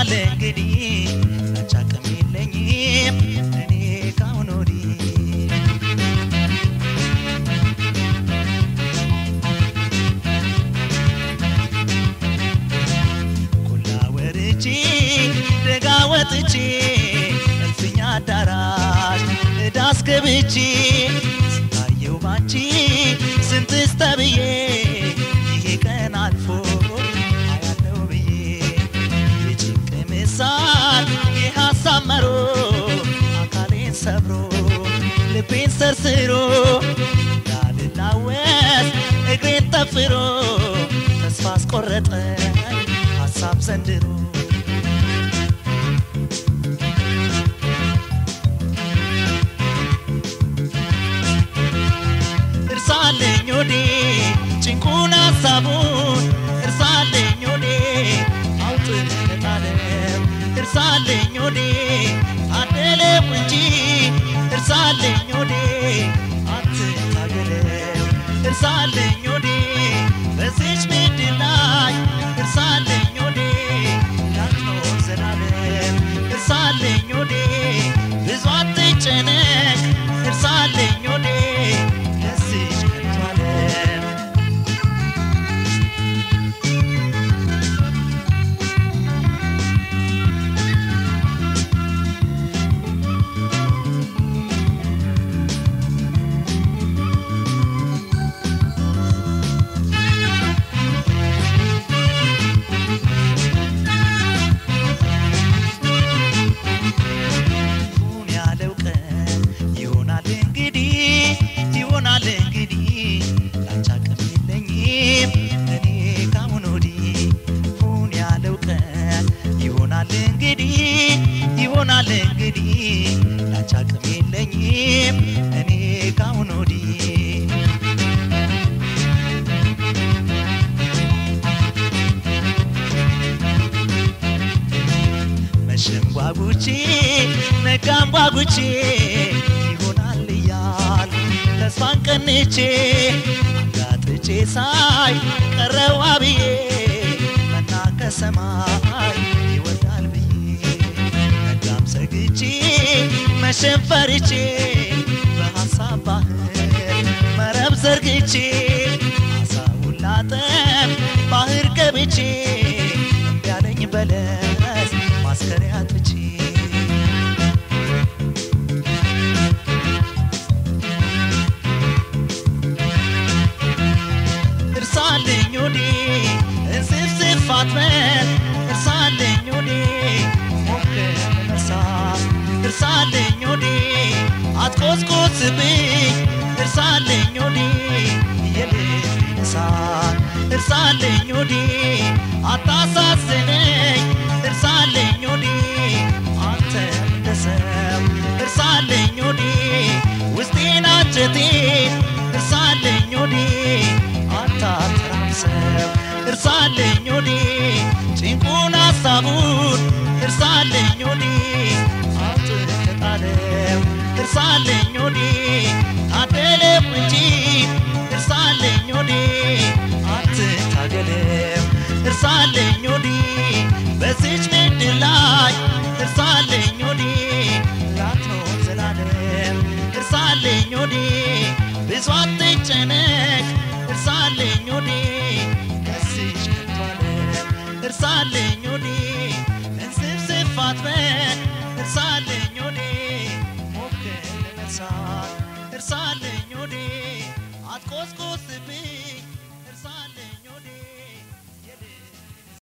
እርሳለ እንግዲህ አቻቀም የለኝም እኔ ካሁን ወዲህ ኩላ ወርጄ ደጋ ወጥቼ እልፍኛ አዳራሽ ዳስ ገብቼ ስታየው ባንቺ ስንትስ ተብዬ ይሄ ቀን አልፎ አያለው ብዬ የጭንቅ ምሳል የሐሳብ መሮ አካሌን ሰብሮ ልቤን ሰርስሮ እንዳልላወስ እግሬን ጠፍሮ ተስፋ አስቆረጠኝ ሐሳብ ዘንድሮ እርሳለኝ ወዴ ጭንቁን ሐሳቡን እርሳለኝ ወዴ አውጥተጣለው እርሳለኝ ወዴ አደለው እንጂ እርሳለኝ ወዴ አትታገለው እርሳለኝ ወዴ በዚች ምድር ላይ እርሳለኝ ወዴ ያትኖር ዘላለም እርሳለኝ ወዴ ብዙ አትጨነቅ እርሳለኝ ወዴ ይሆናል እንግዲህ ላቻቀም የለኝም እኔ ካሁን ወዲህ መሸም ጓጉቼ ነጋም ጓጉቼ ይሆናል እያል ተስፋን ቀንቼ አንጋጥጬ ሳይ ቀረው አብዬ መና ከሰማይ ይወርዳል ብዬ ነጋም ሰግቼ መሸም ፈርቼ በሐሳብ ባህር መረብ ዘርግቼ አሳውን ላጠብ ባህር ገብቼ እምቢ አለኝ በለስ ማስከሪያ አጥቼ እርሳለኝ ወዴ እንስፍስፍ አትበል እርሳለኝ ወዴ ሞክር መርሳት እርሳለኝ ወዴ አትቆስቁስብኝ እርሳለኝ ወዴ የልቤን እሳት እርሳለኝ ወዴ አታሳዝነኝ እርሳለኝ ወዴ አንተ እንደሰው እርሳለኝ ወዴ ውስጤን አንጀቴን እርሳለኝ ወዴ አታተራምሰው እርሳለኝ ወዴ ጭንቁን ሐሳቡን እርሳለኝ ወዴ አውጥተጣለው እርሳለኝ ወዴ ታደለው እንጂ እርሳለኝ ወዴ አትታገለው እርሳለኝ ወዴ በዚች ምድር ላይ እርሳለኝ ወዴ ላትኖር ዘላለም እርሳለኝ ወዴ ብዙ አትጨነቅ እርሳለኝ ወዴ ከዚች ከቶ ዓለም እርሳለኝ ወዴ እንስፍስፍ አትበል እርሳለኝ ወዴ ሞክር ለመርሳት እርሳለኝ ወዴ አትቆስቁስብኝ እርሳለኝ ወዴ